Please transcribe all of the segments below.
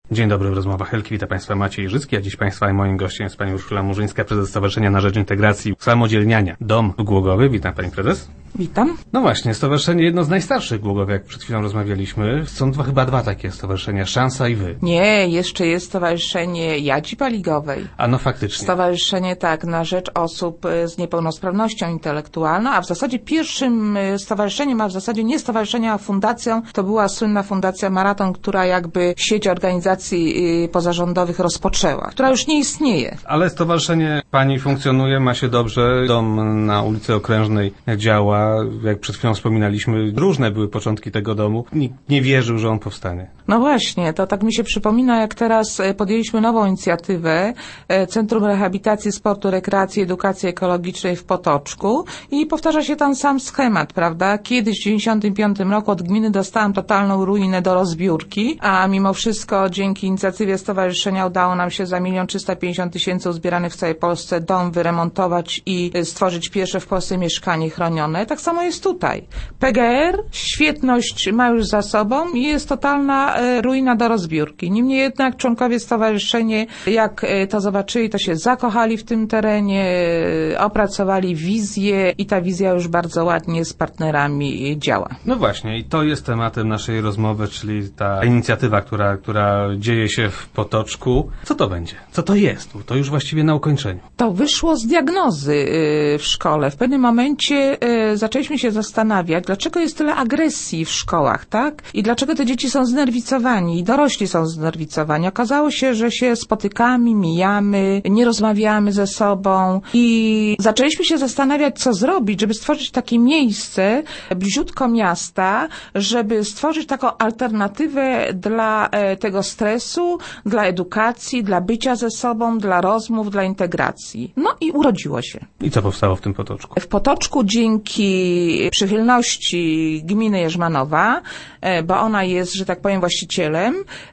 Dzień dobry, w rozmowach Helki. Witam Państwa Maciej Życki, a dziś Państwa i moim gościem jest Pani Urszula Murzyńska, prezes Stowarzyszenia na Rzecz Integracji Samodzielniania Dom w Głogowie. Witam Pani Prezes. Witam. No właśnie, stowarzyszenie jedno z najstarszych w Głogowie, jak przed chwilą rozmawialiśmy. Są chyba dwa takie stowarzyszenia, Szansa i Wy. Nie, jeszcze jest Stowarzyszenie Jadzi Paligowej. A no faktycznie. Stowarzyszenie, tak, na rzecz osób z niepełnosprawnością intelektualną, a w zasadzie pierwszym stowarzyszeniem, a w zasadzie nie stowarzyszeniem, a fundacją, to była słynna Fundacja Maraton, która jakby sieć organizacji pozarządowych rozpoczęła, która już nie istnieje. Ale stowarzyszenie Pani funkcjonuje, ma się dobrze. Dom na ulicy Okrężnej działa. Jak przed chwilą wspominaliśmy, różne były początki tego domu. Nikt nie wierzył, że on powstanie. No właśnie, to tak mi się przypomina, jak teraz podjęliśmy nową inicjatywę Centrum Rehabilitacji, Sportu, Rekreacji, Edukacji Ekologicznej w Potoczku i powtarza się tam sam schemat, prawda? Kiedyś w 1995 roku od gminy dostałam totalną ruinę do rozbiórki, a mimo wszystko dzięki inicjatywie stowarzyszenia udało nam się za 1 350 000 uzbieranych w całej Polsce dom wyremontować i stworzyć pierwsze w Polsce mieszkanie chronione. Tak samo jest tutaj. PGR, świetność ma już za sobą i jest totalna ruina do rozbiórki. Niemniej jednak członkowie stowarzyszenia, jak to zobaczyli, to się zakochali w tym terenie, opracowali wizję i ta wizja już bardzo ładnie z partnerami działa. No właśnie, i to jest tematem naszej rozmowy, czyli ta inicjatywa, która dzieje się w Potoczku. Co to będzie? Co to jest? To już właściwie na ukończeniu. To wyszło z diagnozy w szkole. W pewnym momencie zaczęliśmy się zastanawiać, dlaczego jest tyle agresji w szkołach, tak? I dlaczego te dzieci są znerwicowani i dorośli są znerwicowani. Okazało się, że się spotykamy, mijamy, nie rozmawiamy ze sobą i zaczęliśmy się zastanawiać, co zrobić, żeby stworzyć takie miejsce bliziutko miasta, żeby stworzyć taką alternatywę dla tego stresu, dla edukacji, dla bycia ze sobą, dla rozmów, dla integracji. No i urodziło się. I co powstało w tym Potoczku? W Potoczku dzięki przychylności gminy Jerzmanowa, bo ona jest, że tak powiem, właścicielem,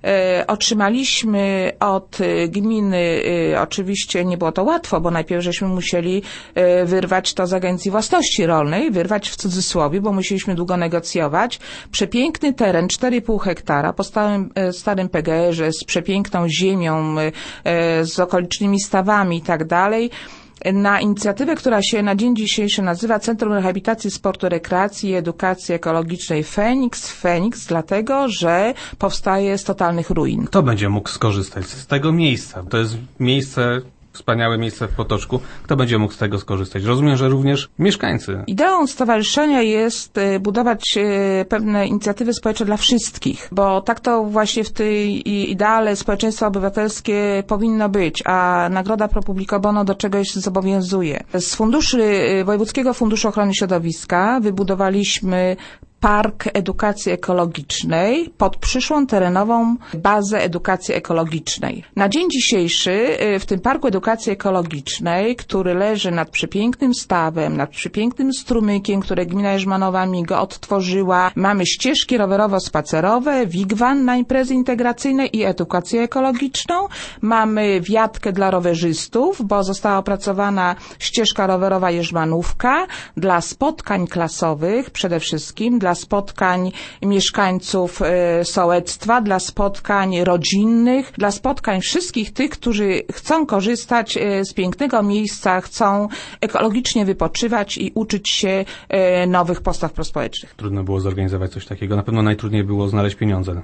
otrzymaliśmy od gminy, oczywiście nie było to łatwo, bo najpierw żeśmy musieli wyrwać to z Agencji Własności Rolnej, wyrwać w cudzysłowie, bo musieliśmy długo negocjować. Przepiękny teren, 4,5 hektara, po starym PGR-ze, z przepiękną ziemią, z okolicznymi stawami i tak dalej. Na inicjatywę, która się na dzień dzisiejszy nazywa Centrum Rehabilitacji, Sportu, Rekreacji i Edukacji Ekologicznej Feniks. Feniks dlatego, że powstaje z totalnych ruin. Kto będzie mógł skorzystać z tego miejsca? To jest miejsce, wspaniałe miejsce w Potoczku. Kto będzie mógł z tego skorzystać? Rozumiem, że również mieszkańcy. Ideą stowarzyszenia jest budować pewne inicjatywy społeczne dla wszystkich, bo tak to właśnie w tej ideale społeczeństwo obywatelskie powinno być, a Nagroda Pro Publico Bono do czegoś zobowiązuje. Z Wojewódzkiego Funduszu Ochrony Środowiska wybudowaliśmy Park Edukacji Ekologicznej pod przyszłą terenową bazę edukacji ekologicznej. Na dzień dzisiejszy w tym Parku Edukacji Ekologicznej, który leży nad przepięknym stawem, nad przepięknym strumykiem, które gmina Jerzmanowa mi go odtworzyła, mamy ścieżki rowerowo-spacerowe, wigwan na imprezy integracyjne i edukację ekologiczną, mamy wiatkę dla rowerzystów, bo została opracowana ścieżka rowerowa Jerzmanówka dla spotkań klasowych przede wszystkim, dla spotkań mieszkańców sołectwa, dla spotkań rodzinnych, dla spotkań wszystkich tych, którzy chcą korzystać z pięknego miejsca, chcą ekologicznie wypoczywać i uczyć się nowych postaw prospołecznych. Trudno było zorganizować coś takiego. Na pewno najtrudniej było znaleźć pieniądze.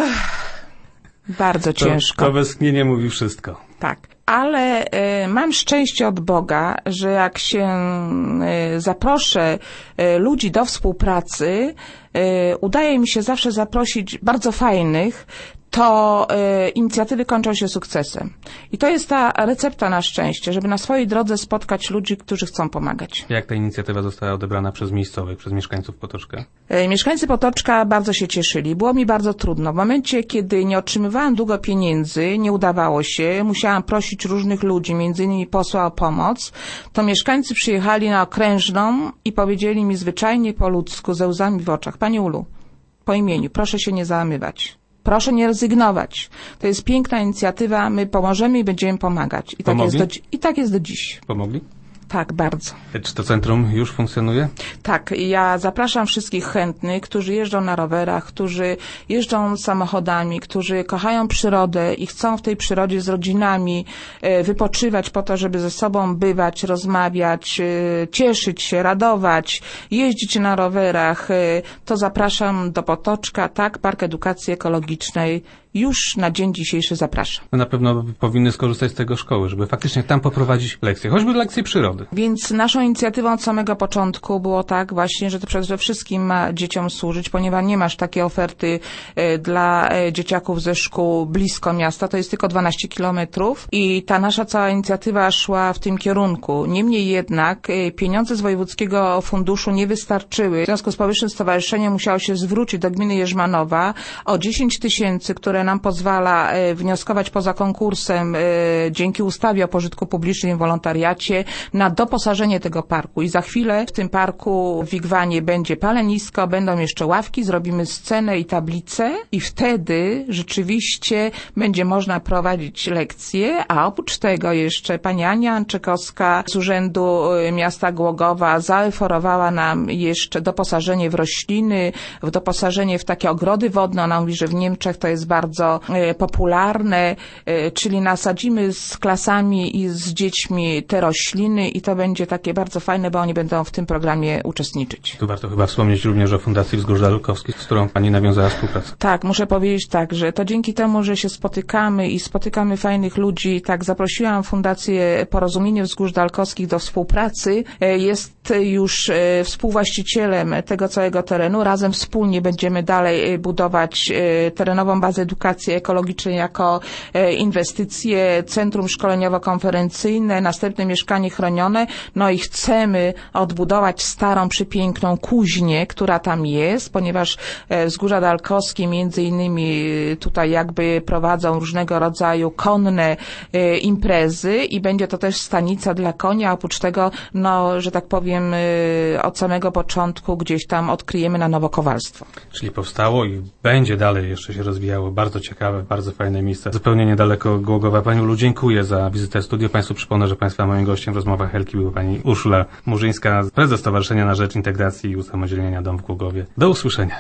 Bardzo ciężko. To westchnienie mówi wszystko. Tak. Ale mam szczęście od Boga, że jak się zaproszę ludzi do współpracy, udaje mi się zawsze zaprosić bardzo fajnych, to inicjatywy kończą się sukcesem. I to jest ta recepta na szczęście, żeby na swojej drodze spotkać ludzi, którzy chcą pomagać. Jak ta inicjatywa została odebrana przez miejscowych, przez mieszkańców Potoczka? Mieszkańcy Potoczka bardzo się cieszyli. Było mi bardzo trudno. W momencie, kiedy nie otrzymywałam długo pieniędzy, nie udawało się, musiałam prosić różnych ludzi, między innymi posła o pomoc, to mieszkańcy przyjechali na Okrężną i powiedzieli mi zwyczajnie po ludzku, ze łzami w oczach: Pani Ulu, po imieniu, proszę się nie załamywać. Proszę nie rezygnować. To jest piękna inicjatywa, my pomożemy i będziemy pomagać. I tak jest do dziś. Pomogli? Tak, bardzo. Czy to centrum już funkcjonuje? Tak, ja zapraszam wszystkich chętnych, którzy jeżdżą na rowerach, którzy jeżdżą samochodami, którzy kochają przyrodę i chcą w tej przyrodzie z rodzinami wypoczywać po to, żeby ze sobą bywać, rozmawiać, cieszyć się, radować, jeździć na rowerach, to zapraszam do Potoczka, tak, Park Edukacji Ekologicznej. Już na dzień dzisiejszy zapraszam. No na pewno powinny skorzystać z tego szkoły, żeby faktycznie tam poprowadzić lekcje, choćby lekcje przyrody. Więc naszą inicjatywą od samego początku było tak właśnie, że to przede wszystkim ma dzieciom służyć, ponieważ nie masz takiej oferty dla dzieciaków ze szkół blisko miasta, to jest tylko 12 kilometrów i ta nasza cała inicjatywa szła w tym kierunku. Niemniej jednak pieniądze z Wojewódzkiego Funduszu nie wystarczyły. W związku z powyższym stowarzyszenie musiało się zwrócić do gminy Jerzmanowa o 10 000, które nam pozwala wnioskować poza konkursem dzięki ustawie o pożytku publicznym i wolontariacie na doposażenie tego parku. I za chwilę w tym parku w Wigwanie będzie palenisko, będą jeszcze ławki, zrobimy scenę i tablicę i wtedy rzeczywiście będzie można prowadzić lekcje, a oprócz tego jeszcze pani Ania Anczykowska z Urzędu Miasta Głogowa zaoferowała nam jeszcze doposażenie w rośliny, w doposażenie w takie ogrody wodne. Ona mówi, że w Niemczech to jest bardzo popularne, czyli nasadzimy z klasami i z dziećmi te rośliny i to będzie takie bardzo fajne, bo oni będą w tym programie uczestniczyć. Tu warto chyba wspomnieć również o Fundacji Wzgórz Dalkowskich, z którą pani nawiązała współpracę. Tak, muszę powiedzieć tak, że to dzięki temu, że się spotykamy fajnych ludzi, tak zaprosiłam Fundację Porozumienie Wzgórz Dalkowskich do współpracy. Jest już współwłaścicielem tego całego terenu. Razem wspólnie będziemy dalej budować terenową bazę edukacji ekologicznej jako inwestycje, centrum szkoleniowo-konferencyjne, następne mieszkanie chronione. No i chcemy odbudować starą, przepiękną kuźnię, która tam jest, ponieważ Wzgórza Dalkowskie między innymi tutaj jakby prowadzą różnego rodzaju konne imprezy i będzie to też stanica dla konia, a oprócz tego, no, że tak powiem, od samego początku gdzieś tam odkryjemy na nowo kowalstwo. Czyli powstało i będzie dalej jeszcze się rozwijało. Bardzo ciekawe, bardzo fajne miejsce. Zupełnie niedaleko Głogowa. Pani Ulu, dziękuję za wizytę w studiu. Państwu przypomnę, że Państwa moim gościem w rozmowach Helki była pani Urszula Murzyńska, prezes Stowarzyszenia na Rzecz Integracji i Usamodzielnienia Dom w Głogowie. Do usłyszenia.